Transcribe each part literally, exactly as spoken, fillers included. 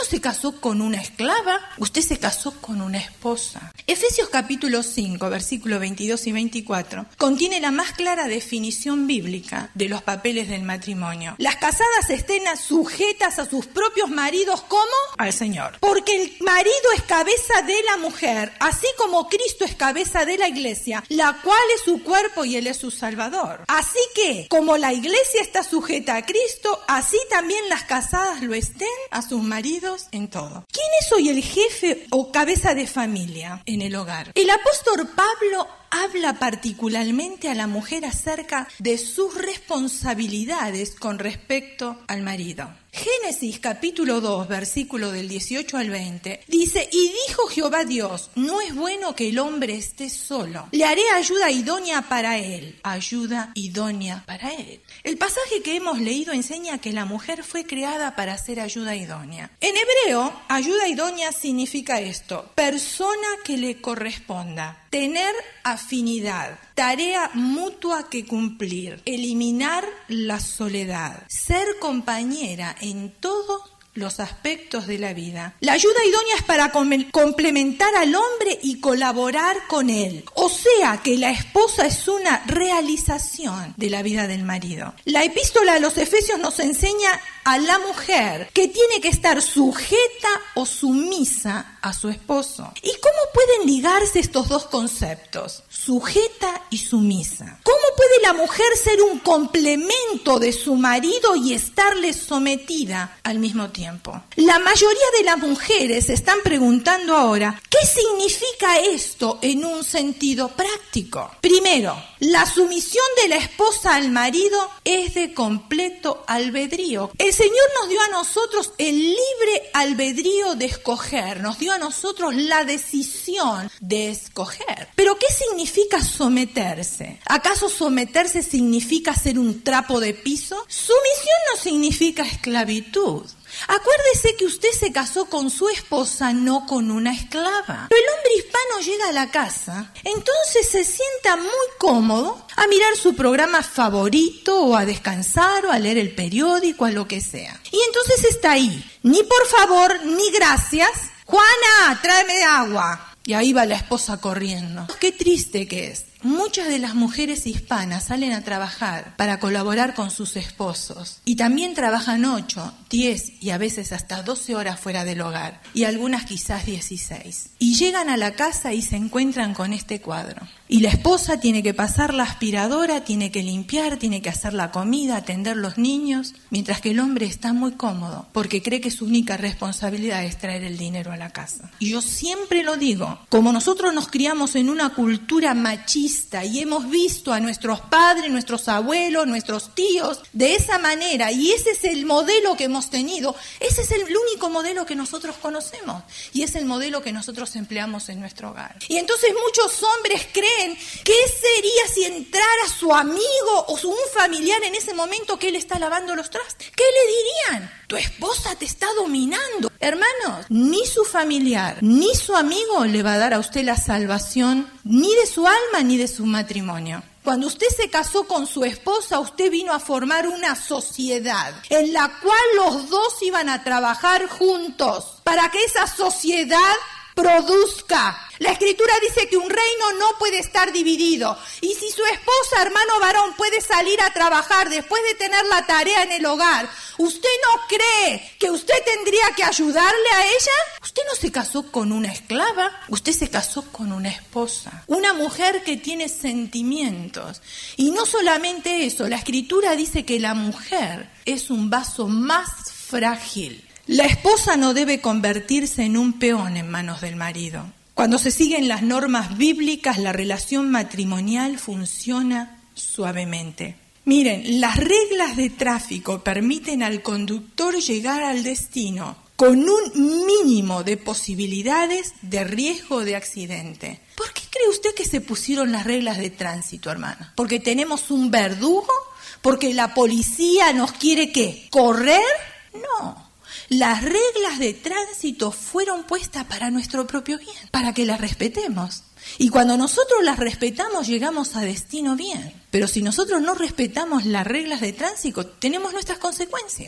se casó con una esclava, usted se casó con una esposa. Efesios capítulo cinco, versículos veintidós y veinticuatro, contiene la más clara definición bíblica de los papeles del matrimonio. Las casadas estén sujetas a sus propios maridos como al Señor. Porque el marido es cabeza de la mujer, así como Cristo es cabeza de la iglesia, la cual es su cuerpo y Él es su Salvador. Así que, como la iglesia está sujeta a Cristo, así también las casadas lo estén a sus maridos en todo. ¿Quién es hoy el jefe o cabeza de familia en el hogar? El apóstol Pablo habla particularmente a la mujer acerca de sus responsabilidades con respecto al marido. Génesis capítulo dos, versículo del dieciocho al veinte, dice: y dijo Jehová Dios, no es bueno que el hombre esté solo, le haré ayuda idónea para él, ayuda idónea para él. El pasaje que hemos leído enseña que la mujer fue creada para ser ayuda idónea. En hebreo, ayuda idónea significa esto: persona que le corresponda, tener afinidad, tarea mutua que cumplir, eliminar la soledad, ser compañera en todos los aspectos de la vida. La ayuda idónea es para com- complementar al hombre y colaborar con él. O sea que la esposa es una realización de la vida del marido. La epístola a los Efesios nos enseña a la mujer que tiene que estar sujeta o sumisa a su esposo. ¿Y cómo pueden ligarse estos dos conceptos? Sujeta y sumisa. ¿Cómo puede la mujer ser un complemento de su marido y estarle sometida al mismo tiempo? La mayoría de las mujeres se están preguntando ahora, ¿qué significa esto en un sentido práctico? Primero, la sumisión de la esposa al marido es de completo albedrío. El Señor nos dio a nosotros el libre albedrío de escoger, nos dio a nosotros la decisión de escoger. ¿Pero qué significa someterse? ¿Acaso someterse significa ser un trapo de piso? Sumisión no significa esclavitud. Acuérdese que usted se casó con su esposa, no con una esclava. Pero el hombre hispano llega a la casa, entonces se sienta muy cómodo a mirar su programa favorito o a descansar o a leer el periódico, a lo que sea. Y entonces está ahí, ni por favor, ni gracias. Juana, tráeme agua. Y ahí va la esposa corriendo. Qué triste que es. Muchas de las mujeres hispanas salen a trabajar para colaborar con sus esposos y también trabajan ocho, diez y a veces hasta doce horas fuera del hogar y algunas quizás dieciséis. Y llegan a la casa y se encuentran con este cuadro. Y la esposa tiene que pasar la aspiradora, tiene que limpiar, tiene que hacer la comida, atender los niños, mientras que el hombre está muy cómodo porque cree que su única responsabilidad es traer el dinero a la casa. Y yo siempre lo digo, como nosotros nos criamos en una cultura machista, y hemos visto a nuestros padres, nuestros abuelos, nuestros tíos de esa manera, y ese es el modelo que hemos tenido, ese es el único modelo que nosotros conocemos y es el modelo que nosotros empleamos en nuestro hogar. Y entonces muchos hombres creen, ¿qué sería si entrara su amigo o su, un familiar en ese momento que él está lavando los trastes? ¿Qué le dirían? Tu esposa te está dominando. Hermanos, ni su familiar, ni su amigo le va a dar a usted la salvación, ni de su alma, ni de su matrimonio. Cuando usted se casó con su esposa, usted vino a formar una sociedad en la cual los dos iban a trabajar juntos para que esa sociedad produzca. La Escritura dice que un reino no puede estar dividido. Y si su esposa, hermano varón, puede salir a trabajar después de tener la tarea en el hogar, ¿usted no cree que usted tendría que ayudarle a ella? Usted no se casó con una esclava, usted se casó con una esposa. Una mujer que tiene sentimientos. Y no solamente eso, la Escritura dice que la mujer es un vaso más frágil. La esposa no debe convertirse en un peón en manos del marido. Cuando se siguen las normas bíblicas, la relación matrimonial funciona suavemente. Miren, las reglas de tráfico permiten al conductor llegar al destino con un mínimo de posibilidades de riesgo de accidente. ¿Por qué cree usted que se pusieron las reglas de tránsito, hermano? ¿Porque tenemos un verdugo? ¿Porque la policía nos quiere ¿qué? ¿Correr? No. Las reglas de tránsito fueron puestas para nuestro propio bien, para que las respetemos. Y cuando nosotros las respetamos, llegamos a destino bien. Pero si nosotros no respetamos las reglas de tránsito, tenemos nuestras consecuencias.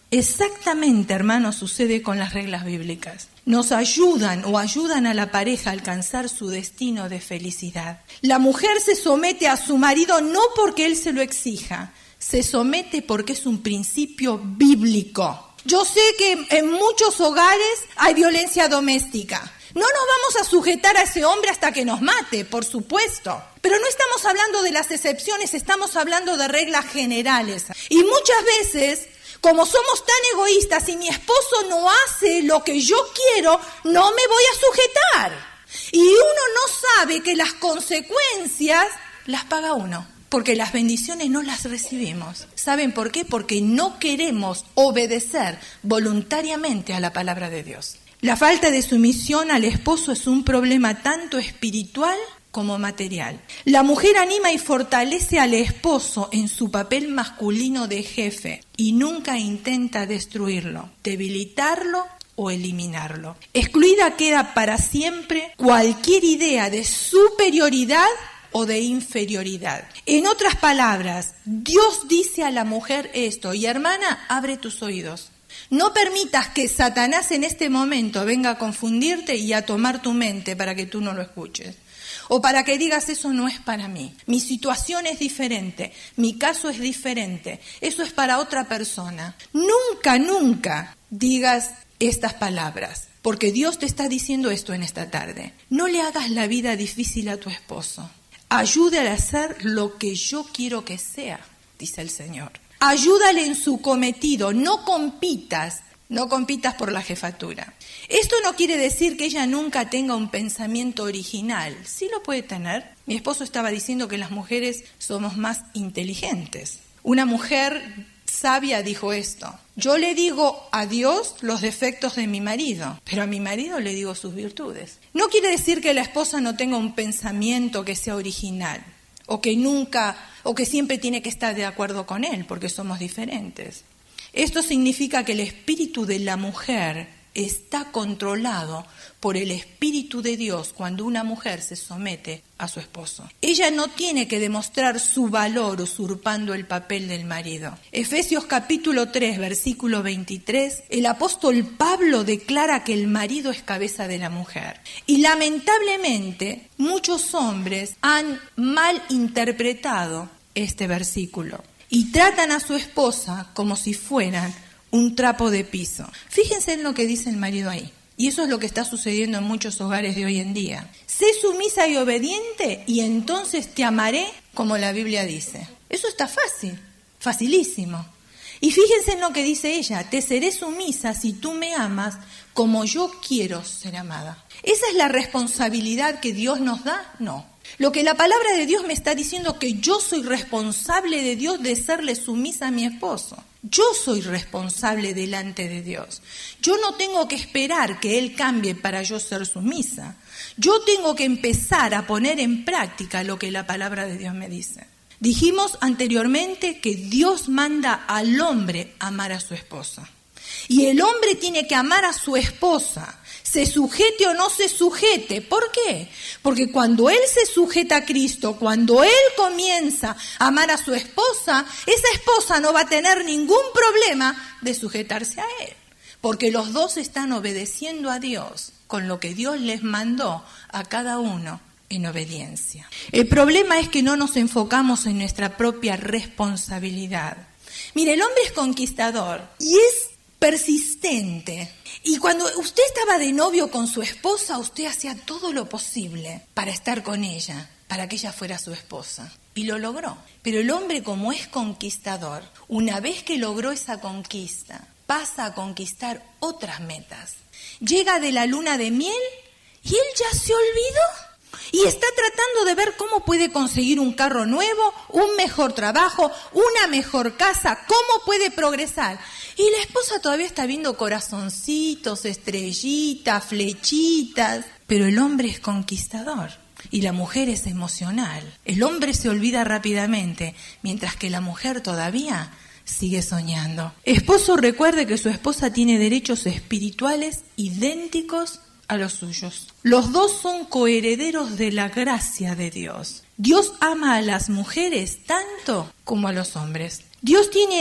Exactamente, hermanos, sucede con las reglas bíblicas. Nos ayudan o ayudan a la pareja a alcanzar su destino de felicidad. La mujer se somete a su marido no porque él se lo exija, se somete porque es un principio bíblico. Yo sé que en muchos hogares hay violencia doméstica. No nos vamos a sujetar a ese hombre hasta que nos mate, por supuesto. Pero no estamos hablando de las excepciones, estamos hablando de reglas generales. Y muchas veces, como somos tan egoístas y mi esposo no hace lo que yo quiero, no me voy a sujetar. Y uno no sabe que las consecuencias las paga uno, porque las bendiciones no las recibimos. ¿Saben por qué? Porque no queremos obedecer voluntariamente a la palabra de Dios. La falta de sumisión al esposo es un problema tanto espiritual como material. La mujer anima y fortalece al esposo en su papel masculino de jefe y nunca intenta destruirlo, debilitarlo o eliminarlo. Excluida queda para siempre cualquier idea de superioridad o de inferioridad. En otras palabras, Dios dice a la mujer esto, y hermana, abre tus oídos. No permitas que Satanás en este momento venga a confundirte y a tomar tu mente para que tú no lo escuches. O para que digas, eso no es para mí. Mi situación es diferente, mi caso es diferente, eso es para otra persona. Nunca, nunca digas estas palabras, porque Dios te está diciendo esto en esta tarde. No le hagas la vida difícil a tu esposo. Ayúdale a hacer lo que yo quiero que sea, dice el Señor. Ayúdale en su cometido, no compitas, no compitas por la jefatura. Esto no quiere decir que ella nunca tenga un pensamiento original. Sí lo puede tener. Mi esposo estaba diciendo que las mujeres somos más inteligentes. Una mujer sabia dijo esto: yo le digo a Dios los defectos de mi marido, pero a mi marido le digo sus virtudes. No quiere decir que la esposa no tenga un pensamiento que sea original, o que nunca, o que siempre tiene que estar de acuerdo con él, porque somos diferentes. Esto significa que el espíritu de la mujer está controlado por el Espíritu de Dios cuando una mujer se somete a su esposo. Ella no tiene que demostrar su valor usurpando el papel del marido. Efesios capítulo tres, versículo veintitrés, el apóstol Pablo declara que el marido es cabeza de la mujer. Y lamentablemente muchos hombres han mal interpretado este versículo y tratan a su esposa como si fueran un trapo de piso. Fíjense en lo que dice el marido ahí. Y eso es lo que está sucediendo en muchos hogares de hoy en día. Sé sumisa y obediente y entonces te amaré como la Biblia dice. Eso está fácil, facilísimo. Y fíjense en lo que dice ella: te seré sumisa si tú me amas como yo quiero ser amada. ¿Esa es la responsabilidad que Dios nos da? No. Lo que la palabra de Dios me está diciendo, que yo soy responsable de Dios de serle sumisa a mi esposo. Yo soy responsable delante de Dios. Yo no tengo que esperar que Él cambie para yo ser sumisa. Yo tengo que empezar a poner en práctica lo que la palabra de Dios me dice. Dijimos anteriormente que Dios manda al hombre amar a su esposa. Y el hombre tiene que amar a su esposa, se sujete o no se sujete. ¿Por qué? Porque cuando él se sujeta a Cristo, cuando él comienza a amar a su esposa, esa esposa no va a tener ningún problema de sujetarse a él. Porque los dos están obedeciendo a Dios con lo que Dios les mandó a cada uno en obediencia. El problema es que no nos enfocamos en nuestra propia responsabilidad. Mire, el hombre es conquistador y es persistente. Y cuando usted estaba de novio con su esposa, usted hacía todo lo posible para estar con ella, para que ella fuera su esposa. Y lo logró. Pero el hombre, como es conquistador, una vez que logró esa conquista, pasa a conquistar otras metas. Llega de la luna de miel y él ya se olvidó. Y está tratando de ver cómo puede conseguir un carro nuevo, un mejor trabajo, una mejor casa, cómo puede progresar. Y la esposa todavía está viendo corazoncitos, estrellitas, flechitas. Pero el hombre es conquistador y la mujer es emocional. El hombre se olvida rápidamente, mientras que la mujer todavía sigue soñando. Esposo, recuerde que su esposa tiene derechos espirituales idénticos a los suyos. Los dos son coherederos de la gracia de Dios. Dios ama a las mujeres tanto como a los hombres. Dios tiene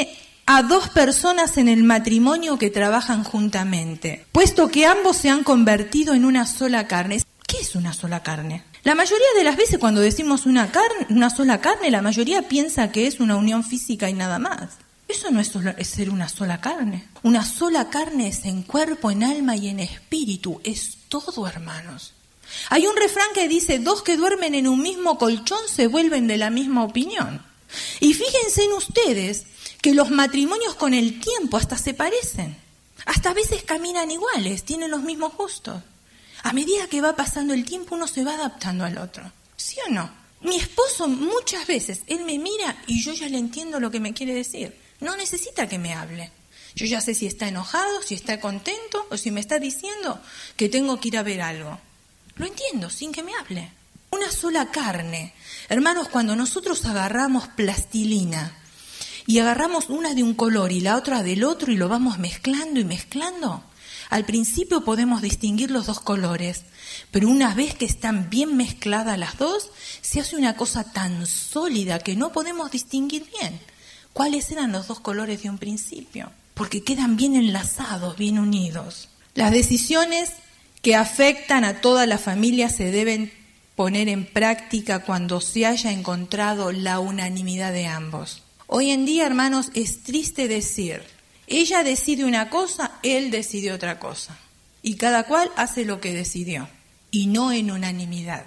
a dos personas en el matrimonio que trabajan juntamente, puesto que ambos se han convertido en una sola carne. ¿Qué es una sola carne? La mayoría de las veces cuando decimos una carne, una sola carne, la mayoría piensa que es una unión física y nada más. Eso no es, solo, es ser una sola carne. Una sola carne es en cuerpo, en alma y en espíritu. Es todo, hermanos. Hay un refrán que dice, dos que duermen en un mismo colchón se vuelven de la misma opinión. Y fíjense en ustedes que los matrimonios con el tiempo hasta se parecen. Hasta a veces caminan iguales, tienen los mismos gustos. A medida que va pasando el tiempo uno se va adaptando al otro. ¿Sí o no? Mi esposo muchas veces, él me mira y yo ya le entiendo lo que me quiere decir. No necesita que me hable. Yo ya sé si está enojado, si está contento o si me está diciendo que tengo que ir a ver algo. Lo entiendo sin que me hable. Una sola carne. Hermanos, cuando nosotros agarramos plastilina y agarramos una de un color y la otra del otro y lo vamos mezclando y mezclando, al principio podemos distinguir los dos colores, pero una vez que están bien mezcladas las dos, se hace una cosa tan sólida que no podemos distinguir bien cuáles eran los dos colores de un principio, porque quedan bien enlazados, bien unidos. Las decisiones que afectan a toda la familia se deben poner en práctica cuando se haya encontrado la unanimidad de ambos. Hoy en día, hermanos, es triste decir, ella decide una cosa, él decide otra cosa. Y cada cual hace lo que decidió, y no en unanimidad.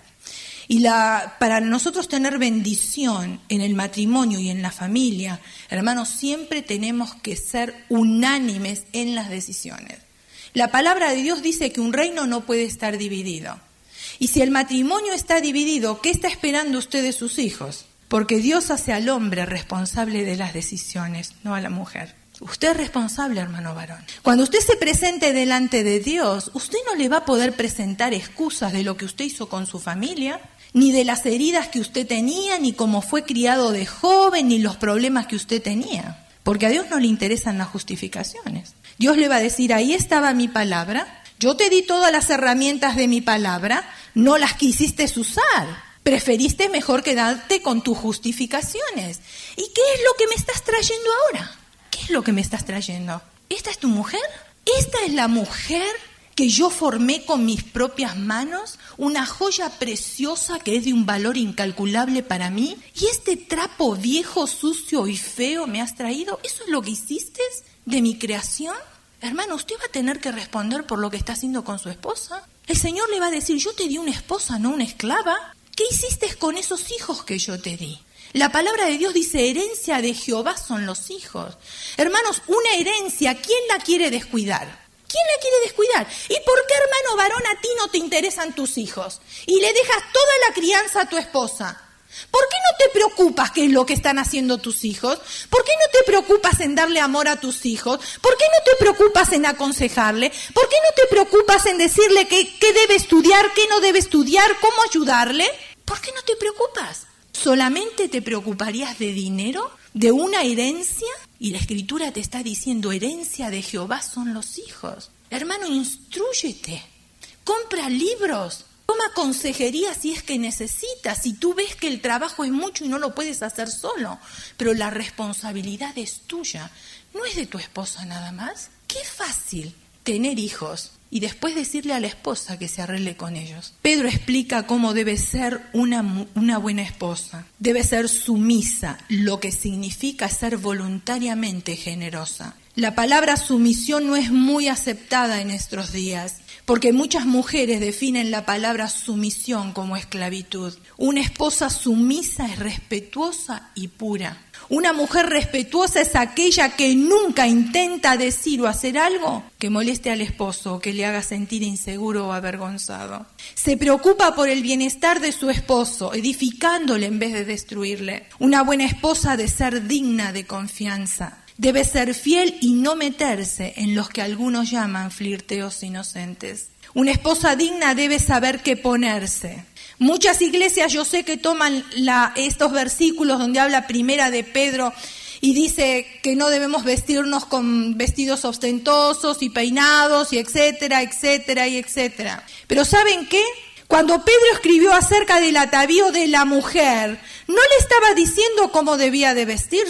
Y la, para nosotros tener bendición en el matrimonio y en la familia, hermanos, siempre tenemos que ser unánimes en las decisiones. La palabra de Dios dice que un reino no puede estar dividido. Y si el matrimonio está dividido, ¿qué está esperando usted de sus hijos? Porque Dios hace al hombre responsable de las decisiones, no a la mujer. Usted es responsable, hermano varón. Cuando usted se presente delante de Dios, usted no le va a poder presentar excusas de lo que usted hizo con su familia, ni de las heridas que usted tenía, ni cómo fue criado de joven, ni los problemas que usted tenía. Porque a Dios no le interesan las justificaciones. Dios le va a decir, ahí estaba mi palabra, yo te di todas las herramientas de mi palabra, no las quisiste usar. Preferiste mejor quedarte con tus justificaciones. ¿Y qué es lo que me estás trayendo ahora? ¿Qué es lo que me estás trayendo? ¿Esta es tu mujer? ¿Esta es la mujer que yo formé con mis propias manos? Una joya preciosa que es de un valor incalculable para mí. ¿Y este trapo viejo, sucio y feo me has traído? ¿Eso es lo que hiciste de mi creación? Hermano, usted va a tener que responder por lo que está haciendo con su esposa. El Señor le va a decir, yo te di una esposa, no una esclava. ¿Qué hiciste con esos hijos que yo te di? La palabra de Dios dice, herencia de Jehová son los hijos. Hermanos, una herencia, ¿quién la quiere descuidar? ¿Quién la quiere descuidar? ¿Y por qué, hermano varón, a ti no te interesan tus hijos? Y le dejas toda la crianza a tu esposa. ¿Por qué no te preocupas qué es lo que están haciendo tus hijos? ¿Por qué no te preocupas en darle amor a tus hijos? ¿Por qué no te preocupas en aconsejarle? ¿Por qué no te preocupas en decirle qué, qué debe estudiar, qué no debe estudiar, cómo ayudarle? ¿Por qué no te preocupas? ¿Solamente te preocuparías de dinero? ¿De una herencia? Y la Escritura te está diciendo, herencia de Jehová son los hijos. Hermano, instrúyete, compra libros, toma consejería si es que necesitas, si tú ves que el trabajo es mucho y no lo puedes hacer solo, pero la responsabilidad es tuya, no es de tu esposa nada más. Qué fácil tener hijos y después decirle a la esposa que se arregle con ellos. Pedro explica cómo debe ser una, una buena esposa. Debe ser sumisa, lo que significa ser voluntariamente generosa. La palabra sumisión no es muy aceptada en nuestros días, porque muchas mujeres definen la palabra sumisión como esclavitud. Una esposa sumisa es respetuosa y pura. Una mujer respetuosa es aquella que nunca intenta decir o hacer algo que moleste al esposo o que le haga sentir inseguro o avergonzado. Se preocupa por el bienestar de su esposo, edificándole en vez de destruirle. Una buena esposa ha de ser digna de confianza. Debe ser fiel y no meterse en los que algunos llaman flirteos inocentes. Una esposa digna debe saber qué ponerse. Muchas iglesias yo sé que toman la, estos versículos donde habla primera de Pedro y dice que no debemos vestirnos con vestidos ostentosos y peinados y etcétera, etcétera y etcétera. Pero ¿saben qué? Cuando Pedro escribió acerca del atavío de la mujer, no le estaba diciendo cómo debía de vestirse.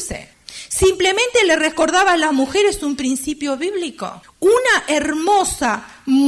Simplemente le recordaba a las mujeres un principio bíblico. Una hermosa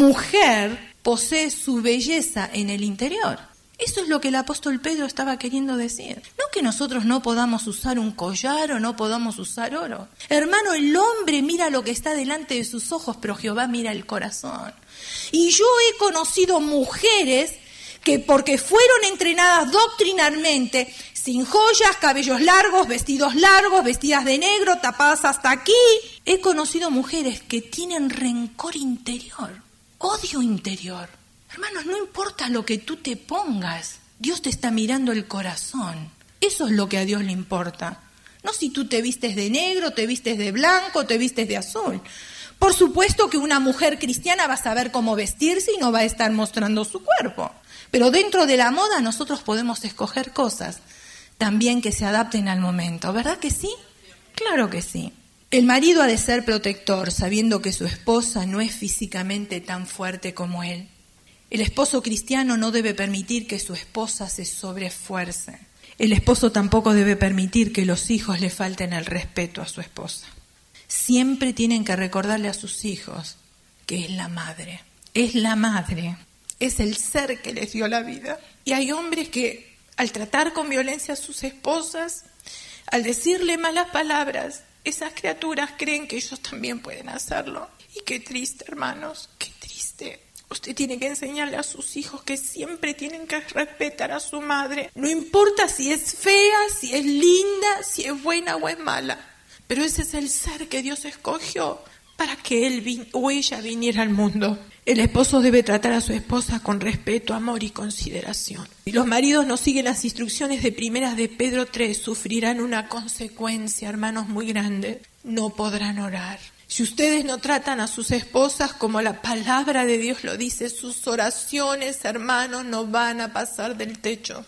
mujer posee su belleza en el interior. Eso es lo que el apóstol Pedro estaba queriendo decir. No que nosotros no podamos usar un collar o no podamos usar oro. Hermano, el hombre mira lo que está delante de sus ojos, pero Jehová mira el corazón. Y yo he conocido mujeres que porque fueron entrenadas doctrinalmente, sin joyas, cabellos largos, vestidos largos, vestidas de negro, tapadas hasta aquí. He conocido mujeres que tienen rencor interior, odio interior. Hermanos, no importa lo que tú te pongas, Dios te está mirando el corazón. Eso es lo que a Dios le importa. No si tú te vistes de negro, te vistes de blanco, te vistes de azul. Por supuesto que una mujer cristiana va a saber cómo vestirse y no va a estar mostrando su cuerpo. Pero dentro de la moda nosotros podemos escoger cosas también que se adapten al momento. ¿Verdad que sí? Claro que sí. El marido ha de ser protector, sabiendo que su esposa no es físicamente tan fuerte como él. El esposo cristiano no debe permitir que su esposa se sobreesfuerce. El esposo tampoco debe permitir que los hijos le falten el respeto a su esposa. Siempre tienen que recordarle a sus hijos que es la madre. Es la madre. Es el ser que les dio la vida. Y hay hombres que al tratar con violencia a sus esposas, al decirle malas palabras, esas criaturas creen que ellos también pueden hacerlo. Y qué triste, hermanos, qué triste. Usted tiene que enseñarle a sus hijos que siempre tienen que respetar a su madre. No importa si es fea, si es linda, si es buena o es mala. Pero ese es el ser que Dios escogió para que él vin- o ella viniera al mundo. El esposo debe tratar a su esposa con respeto, amor y consideración. Si los maridos no siguen las instrucciones de primeras de Pedro tres, sufrirán una consecuencia, hermanos, muy grande. No podrán orar. Si ustedes no tratan a sus esposas como la palabra de Dios lo dice, sus oraciones, hermanos, no van a pasar del techo.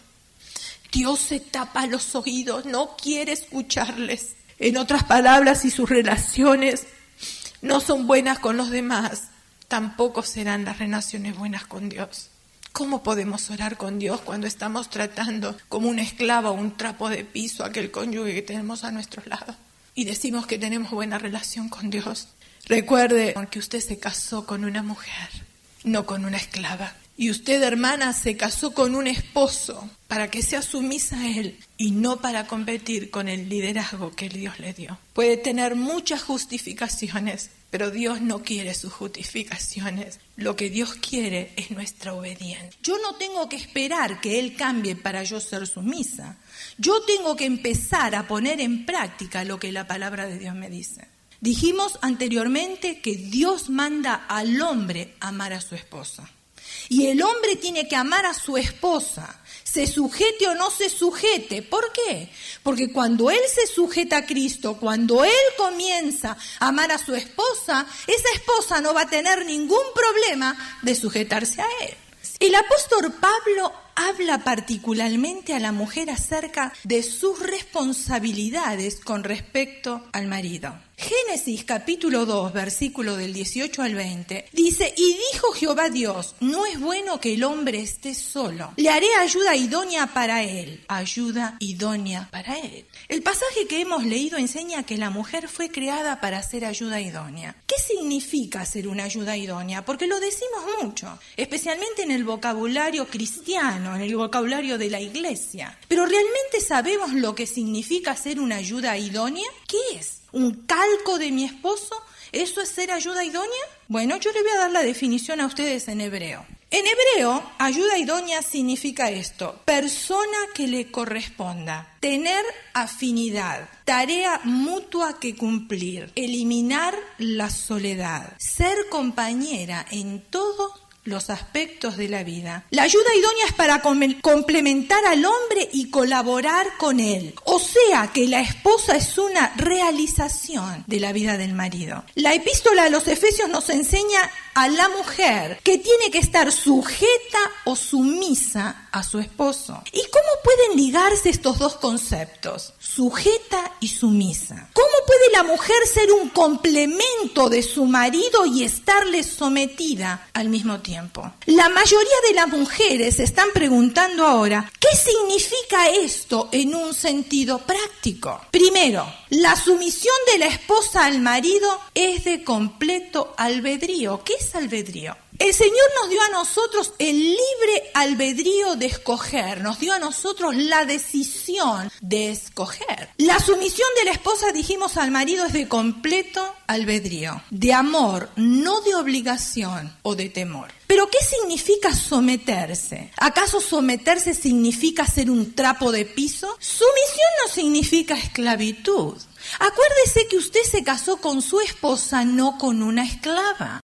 Dios se tapa los oídos, no quiere escucharles. En otras palabras, si sus relaciones no son buenas con los demás, tampoco serán las relaciones buenas con Dios. ¿Cómo podemos orar con Dios cuando estamos tratando como un esclavo o un trapo de piso a aquel cónyuge que tenemos a nuestro lado? Y decimos que tenemos buena relación con Dios. Recuerde que usted se casó con una mujer, no con una esclava. Y usted, hermana, se casó con un esposo para que sea sumisa a él y no para competir con el liderazgo que Dios le dio. Puede tener muchas justificaciones, pero Dios no quiere sus justificaciones. Lo que Dios quiere es nuestra obediencia. Yo no tengo que esperar que Él cambie para yo ser sumisa. Yo tengo que empezar a poner en práctica lo que la palabra de Dios me dice. Dijimos anteriormente que Dios manda al hombre amar a su esposa. Y el hombre tiene que amar a su esposa, se sujete o no se sujete. ¿Por qué? Porque cuando él se sujeta a Cristo, cuando él comienza a amar a su esposa, esa esposa no va a tener ningún problema de sujetarse a él. El apóstol Pablo habla particularmente a la mujer acerca de sus responsabilidades con respecto al marido. Génesis capítulo dos, versículo del dieciocho al veinte, dice: y dijo Jehová Dios, no es bueno que el hombre esté solo, le haré ayuda idónea para él, ayuda idónea para él. El pasaje que hemos leído enseña que la mujer fue creada para ser ayuda idónea. ¿Qué significa ser una ayuda idónea? Porque lo decimos mucho, especialmente en el vocabulario cristiano, en el vocabulario de la iglesia. Pero ¿realmente sabemos lo que significa ser una ayuda idónea? ¿Qué es? ¿Un calco de mi esposo? ¿Eso es ser ayuda idónea? Bueno, yo le voy a dar la definición a ustedes en hebreo. En hebreo, ayuda idónea significa esto: persona que le corresponda, tener afinidad, tarea mutua que cumplir, eliminar la soledad, ser compañera en todo los aspectos de la vida. La ayuda idónea es para com- complementar al hombre y colaborar con él. O sea que la esposa es una realización de la vida del marido. La epístola a los Efesios nos enseña a la mujer que tiene que estar sujeta o sumisa a su esposo. ¿Y cómo pueden ligarse estos dos conceptos? Sujeta y sumisa. ¿Cómo puede la mujer ser un complemento de su marido y estarle sometida al mismo tiempo? La mayoría de las mujeres se están preguntando ahora, ¿qué significa esto en un sentido práctico? Primero, La sumisión de la esposa al marido es de completo albedrío. ¿Qué es albedrío? El Señor nos dio a nosotros el libre albedrío de escoger, nos dio a nosotros la decisión de escoger. La sumisión de la esposa, dijimos, al marido es de completo albedrío, de amor, no de obligación o de temor. ¿Pero qué significa someterse? ¿Acaso someterse significa ser un trapo de piso? Sumisión no significa esclavitud. Acuérdese que usted se casó con su esposa, no con una esclava.